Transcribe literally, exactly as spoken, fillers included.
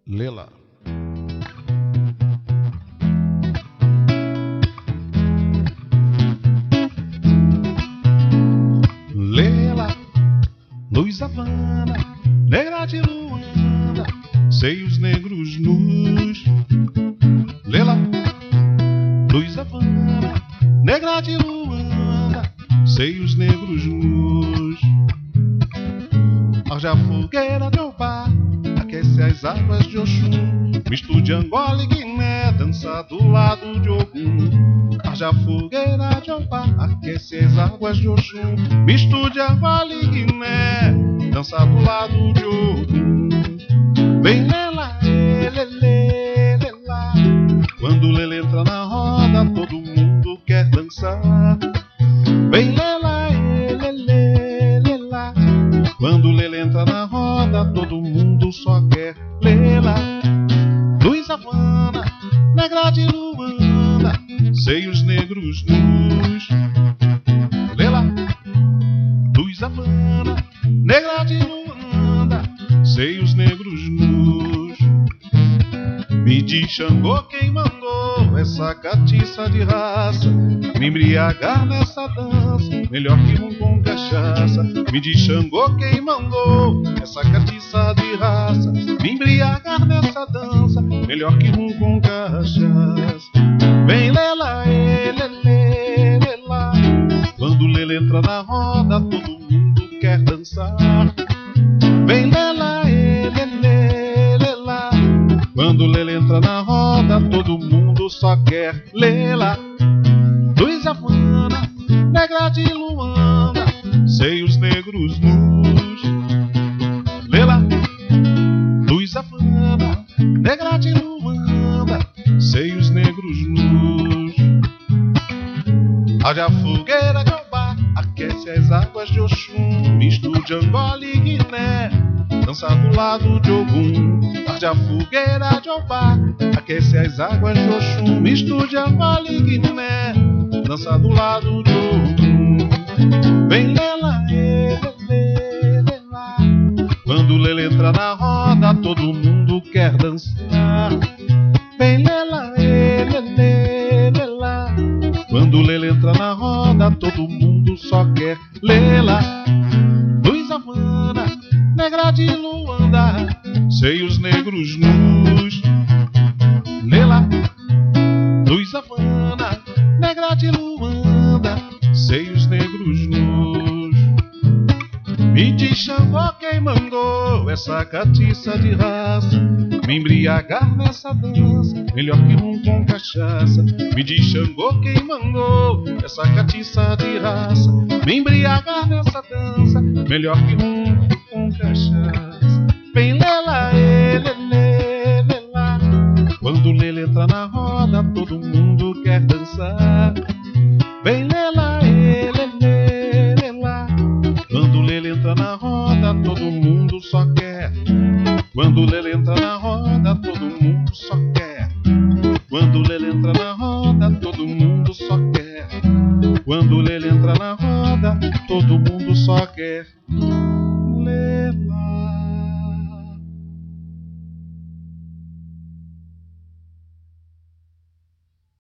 Lela. Lela, luz Havana, negra de Luanda, seios negros nus. Lela, luz Havana, negra de Luanda, seios negros nus. Arde a fogueira de Obá, aquece as águas de Oxum, misto de Angola e Guiné, dança do lado de Ogum. Arde a fogueira de Obá, aquece as águas de Oxum, misto de Angola e Guiné, dança do lado de Ogum. Vem Lela, lelê, lela, quando Lela entra na roda, todo mundo quer dançar. Vem Lela, lelê, lela, quando Lela entra na roda, todo mundo só quer Lela. Luz Havana, negra de Luanda, seios negros nus. Lela, luz Havana, negra de Luanda, seios negros nus. Me diz Xangô quem mandou essa catiça de raça me embriagar nessa dança, melhor que rum com cachaça. Me diz Xangô quem mandou essa catiça de raça me embriagar nessa dança, melhor que rum com cachaça. Vem Lela, lelê, lela, quando Lela entra na roda, todo mundo quer dançar. Vem Lela, lelê, lela, quando Lela entra na roda, todo mundo só quer Lela. Luz Havana, negra de Luanda, seios negros nus. Lela, luz Havana, negra de Luanda, seios negros nus. Arde a fogueira de Obá, aquece as águas de Oxum, misto de Angola e Guiné, dança do lado de Ogum. Arde a fogueira de Obá, aquece as águas de Oxum, misto de Angola e Guiné, dança do lado de Ogum. Vem Lela, lelê, lela, quando Lela entra na roda, todo mundo quer dançar. Vem Lela, lelê, lela, quando Lela entra na roda, todo mundo só quer Lela. Luz Havana, negra de Luanda, seios negros nus. Lela, luz Havana, negra de Luanda, seios negros nus. Me diz Xangô quem mandou essa catiça de raça me embriagar nessa dança, melhor que rum com cachaça. Me diz Xangô quem mandou essa catiça de raça me embriagar nessa dança, melhor que rum com cachaça. Vem Lela, lelê, lela, quando Lela entra na roda, todo mundo quer dançar. Vem Lela, lelê, lela, quando Lela entra na roda, todo mundo só quer. Quando Lela entra na roda, todo mundo só quer. Quando Lela entra na roda, todo mundo só quer. Quando Lela entra na roda, todo mundo só quer Lela.